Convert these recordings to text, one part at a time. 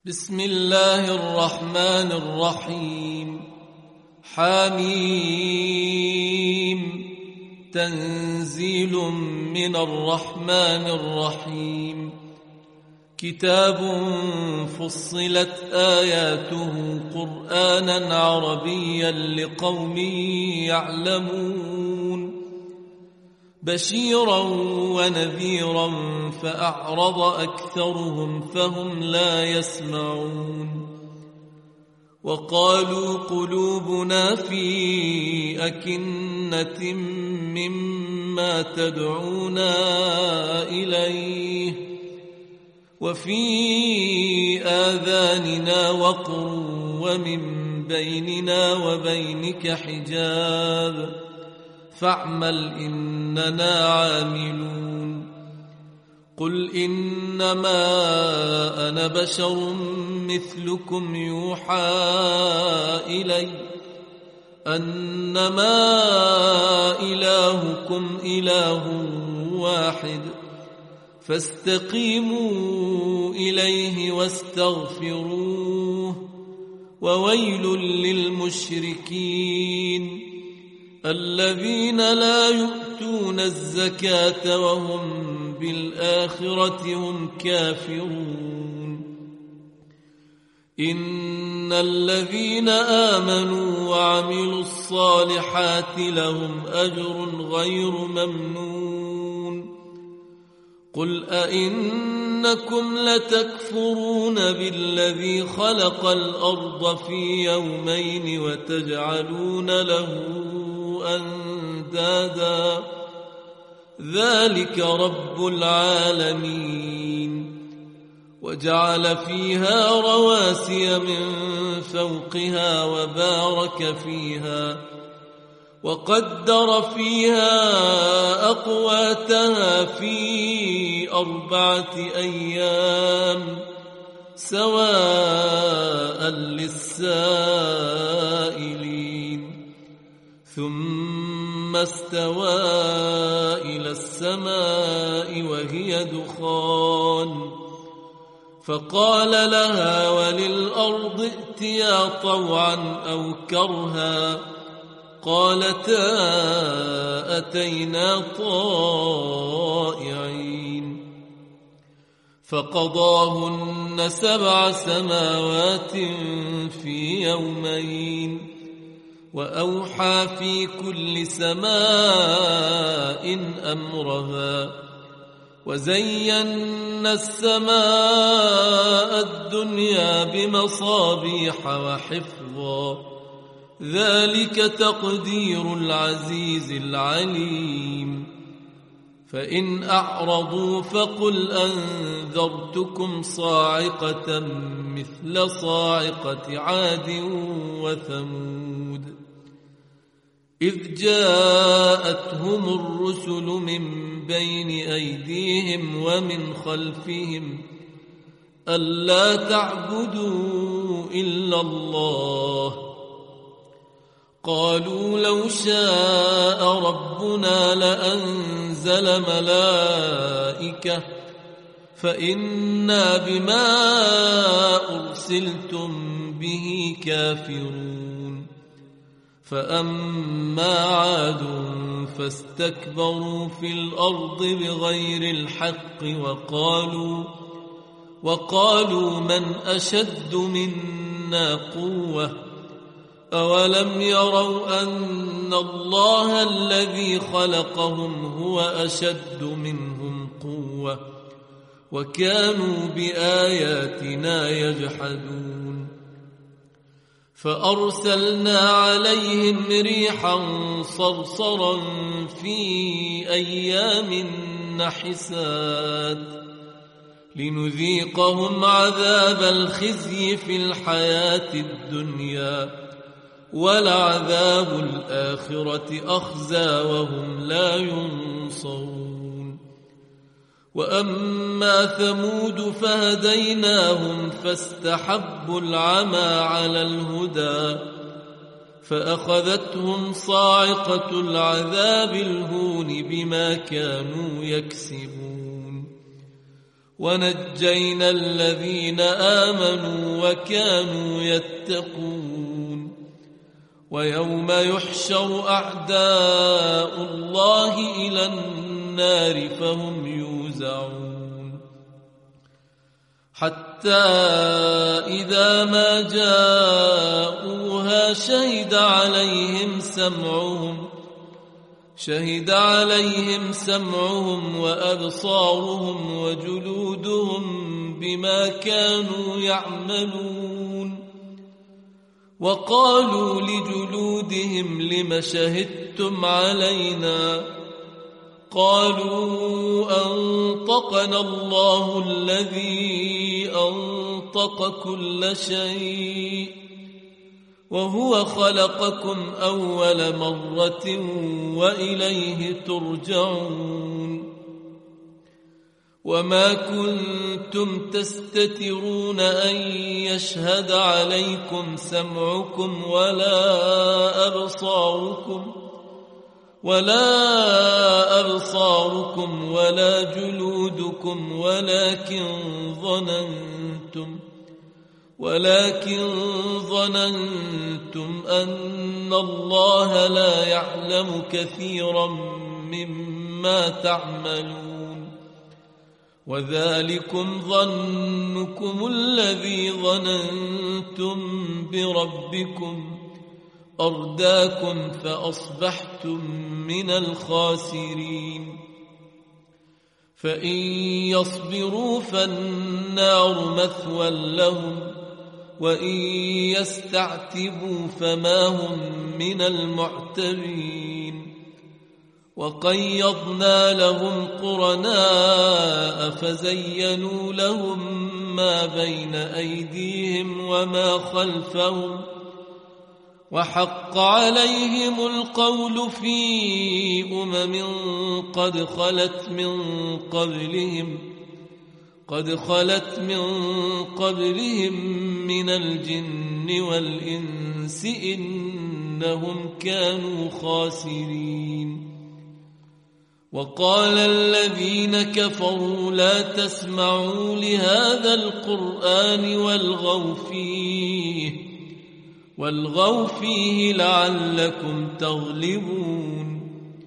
بسم الله الرحمن الرحيم. حميم. تنزيل من الرحمن الرحيم. كتاب فصلت آياته قرآنا عربيا لقوم يعلمون بشيرا ونذيرا فأعرض أكثرهم فهم لا يسمعون وقالوا قلوبنا في أكنة مما تدعونا إليه وفي آذاننا وقر ومن بيننا وبينك حجاب فاعمل إننا عاملون. قل إنما أنا بشر مثلكم يوحى إلي أنما إلهكم إله واحد فاستقيموا إليه واستغفروه وويل للمشركين الذين لا يؤتون الزكاة وهم بالآخرة هم كافرون. إن الذين آمنوا وعملوا الصالحات لهم أجر غير ممنون. قل أئنكم لتكفرون بالذي خلق الأرض في يومين وتجعلون له أندادا ذلك رب العالمين. وجعل فيها رواسي من فوقها وبارك فيها وقدر فيها أقواتها في 4 أيام سواء للسائلين. ثم استوى إلى السماء وهي دخان فقال لها وللأرض ائتيا طوعا أو كرها قالتا أتينا طائعين. فقضاهن 7 سماوات في يومين وأوحى في كل سماء أمرها وزينا السماء الدنيا بمصابيح وحفظا ذلك تقدير العزيز العليم. فإن أعرضوا فقل أنذرتكم صاعقة مثل صاعقة عاد وثمود إذ جاءتهم الرسل من بين أيديهم ومن خلفهم ألا تعبدوا إلا الله قالوا لو شاء ربنا لأنزل ملائكة فإنا بما أرسلتم به كافرون. فأما عاد فاستكبروا في الأرض بغير الحق وقالوا من أشد منا قوة أولم يروا أن الله الذي خلقهم هو أشد منهم قوة وكانوا بآياتنا يجحدون. فأرسلنا عليهم ريحا صرصرا في أيام نحسات لنذيقهم عذاب الخزي في الحياة الدنيا ولعذاب الآخرة أخزى وهم لا ينصرون. وأما ثمود فهديناهم فاستحبوا العمى على الهدى فأخذتهم صاعقة العذاب الهون بما كانوا يكسبون. ونجينا الذين آمنوا وكانوا يتقون ويوم يحشر أعداء الله إلى النار فهم يوزعون حتى إذا ما جاءوها شهد عليهم سمعهم وأبصارهم وجلودهم بما كانوا يعملون وقالوا لجلودهم لم شهدتم علينا قالوا أنطقنا الله الذي أنطق كل شيء وهو خلقكم أول مرة وإليه ترجعون وما كنتم تستترون أن يشهد عليكم سمعكم ولا أبصاركم ولا جلودكم ولكن ظننتم أن الله لا يعلم كثيرا مما تعملون وذلكم ظنكم الذي ظننتم بربكم أرداكم فأصبحتم من الخاسرين فإن يصبروا فالنار مثوى لهم وإن يستعتبوا فما هم من المعتبين وقيضنا لهم قرناء فزينوا لهم ما بين أيديهم وما خلفهم وحق عليهم القول في قد خلت من قبلهم من الجن والإنس إنهم كانوا خاسرين وقال الذين كفروا لا تسمعوا لهذا القرآن والغوا فيه لعلكم تغلبون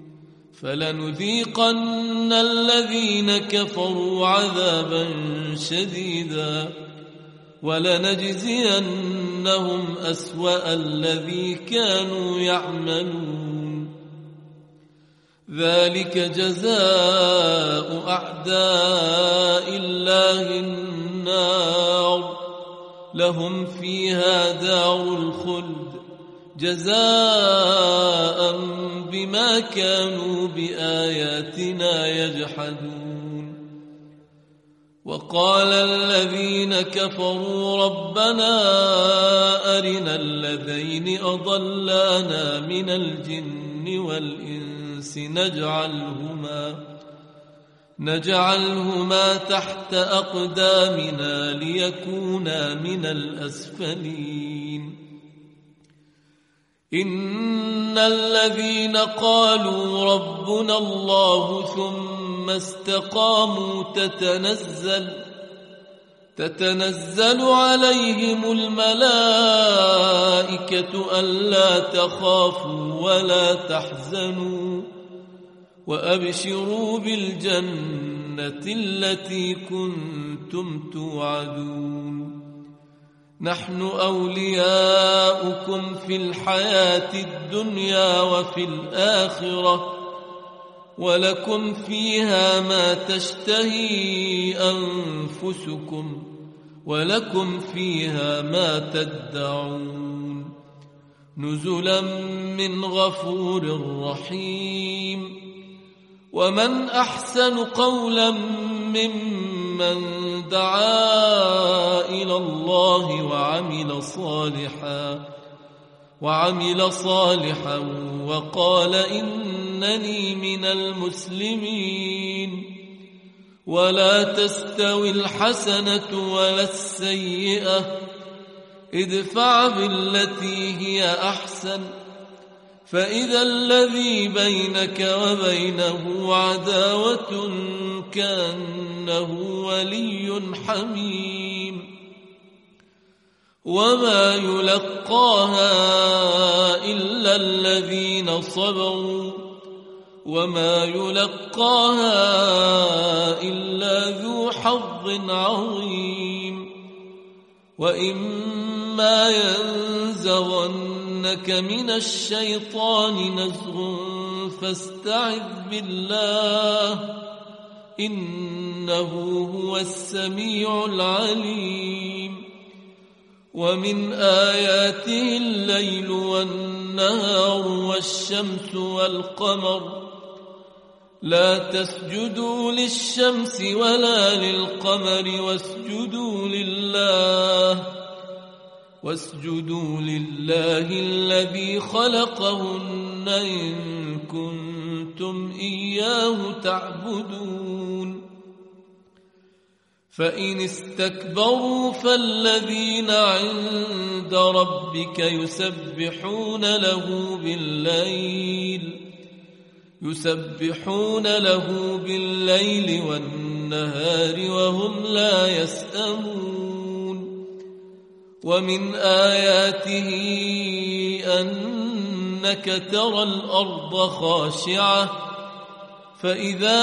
فلنذيقن الذين كفروا عذابا شديدا ولنجزينهم أسوأ الذي كانوا يعملون ذلك جزاء أعداء الله النار لهم فيها دار الخلد جزاء بما كانوا بآياتنا يجحدون وقال الذين كفروا ربنا أرنا الذين أضلانا من الجن والإنس نجعلهما تحت أقدامنا ليكونا من الأسفلين إن الذين قالوا ربنا الله ثم استقاموا تتنزل عليهم الملائكة ألا تخافوا ولا تحزنوا وأبشروا بالجنة التي كنتم توعدون نحن أولياؤكم في الحياة الدنيا وفي الآخرة ولكم فيها ما تشتهي أنفسكم ولكم فيها ما تدعون نزلا من غفور رحيم ومن أحسن قولا ممن دعا إلى الله وعمل صالحا وقال إنني من المسلمين ولا تستوي الحسنة ولا السيئة ادفع بالتي هي أحسن فإذا الذي بينك وبينه عداوة كأنه ولي حميم وما يلقاها إلا الذين صبروا وما يلقاها إلا ذو حظ عظيم وإما ينزغنك من الشيطان نزغ فاستعذ بالله إنه هو السميع العليم ومن آياته الليل والنهار والشمس والقمر لا تسجدوا للشمس ولا للقمر واسجدوا لله الذي خلقهن إن كنتم إياه تعبدون فإن استكبروا فالذين عند ربك يسبحون له بالليل والنهار وهم لا يسأمون ومن آياته أنك ترى الأرض خاشعة فإذا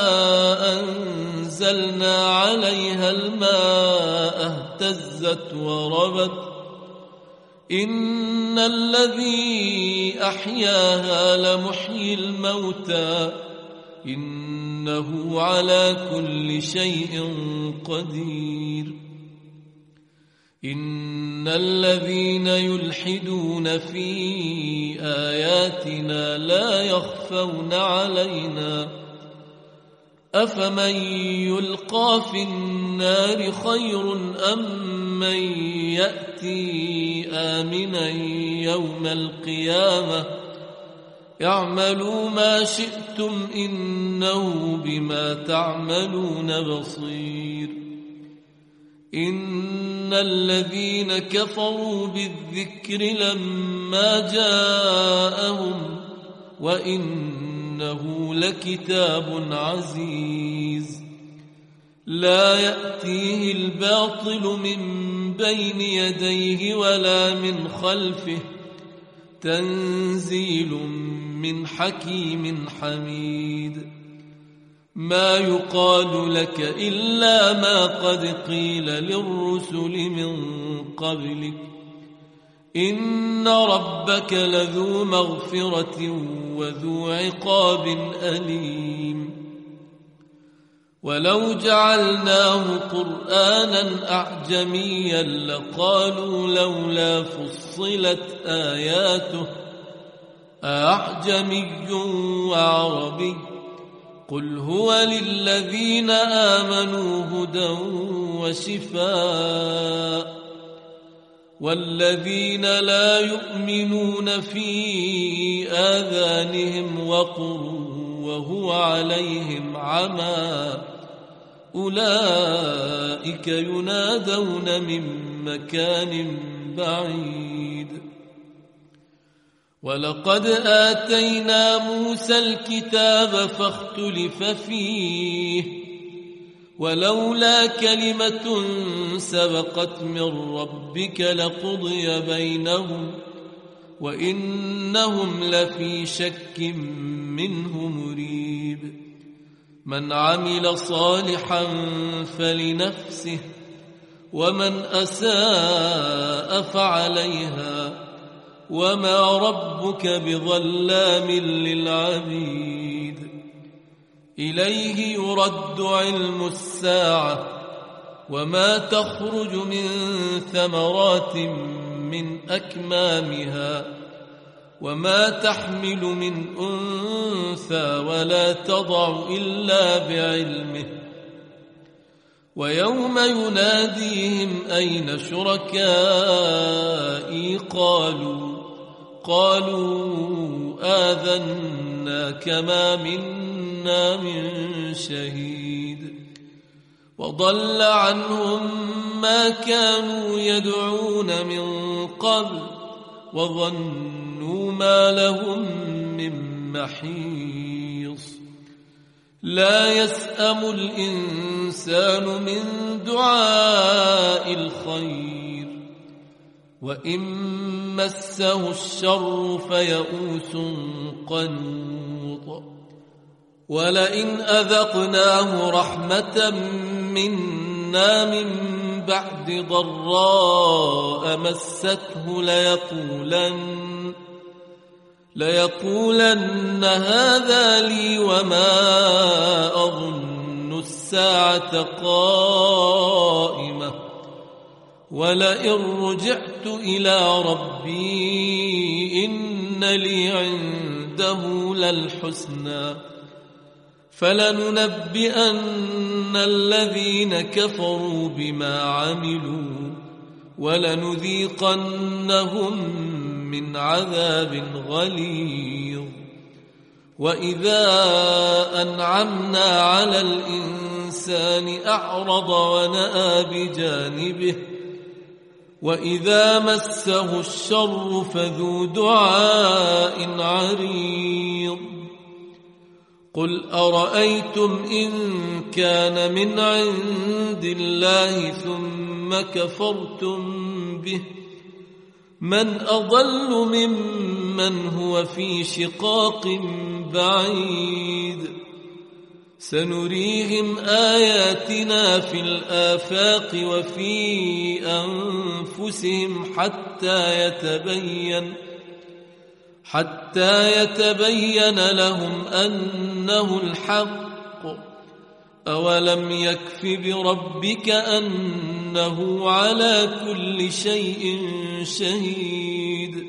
أنزلنا عليها الماء اهتزت وربت إن الذي أحياها لمحيي الموتى إنه على كل شيء قدير إن الذين يلحدون في آياتنا لا يخفون علينا أفمن يلقى في النار خير أم من يأتي آمنا يوم القيامة اعملوا ما شئتم إنه بما تعملون بصير إن الذين كفروا بالذكر لما جاءهم وإنه لكتاب عزيز لا يأتيه الباطل من بين يديه ولا من خلفه تنزيل من حكيم حميد ما يقال لك إلا ما قد قيل للرسل من قبلك إن ربك لذو مغفرة وذو عقاب أليم ولو جعلناه قرآنا أعجميا لقالوا لولا فصلت آياته أعجمي وعربي قل هو للذين آمنوا هدى وشفاء والذين لا يؤمنون في آذانهم وقر وهو عليهم عمى أولئك ينادون من مكان بعيد ولقد آتينا موسى الكتاب فاختلف فيه ولولا كلمة سبقت من ربك لقضي بينهم وإنهم لفي شك منه مريب من عمل صالحا فلنفسه ومن أساء فعليها وما ربك بظلام للعبيد إليه يرد علم الساعة وما تخرج من ثمرات من أكمامها وما تحمل من أنثى ولا تضع إلا بعلمه ويوم يناديهم أين شركائي قالوا آذنا كما منا من شهيد وضل عنهم ما كانوا يدعون من قبل وظنوا يظنوا ما لهم من محيص لا يسأم الإنسان من دعاء الخير وإن مسه الشر فيئوس قنوط ولئن أذقناه رحمة منا من بعد ضراء مسته ليقولن هذا لي وما أظن الساعة قائمة ولئن رجعت إلى ربي إن لي عنده للحسنى فلننبئن الذين كفروا بما عملوا ولنذيقنهم من عذاب غليظ وإذا أنعمنا على الإنسان أعرض ونأى بجانبه وإذا مسه الشر فذو دعاء عريض قل أرأيتم إن كان من عند الله ثم كفرتم به من أضل ممن هو في شقاق بعيد سنريهم آياتنا في الآفاق وفي أنفسهم حتى يتبين لهم أنه الحق أولم يكف بربك أنه على كل شيء شهيد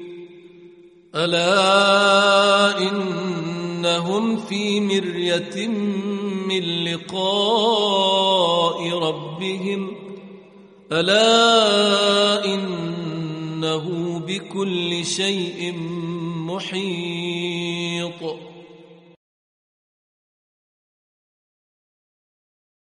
ألا إنهم في مرية من لقاء ربهم ألا إنه بكل شيء محيط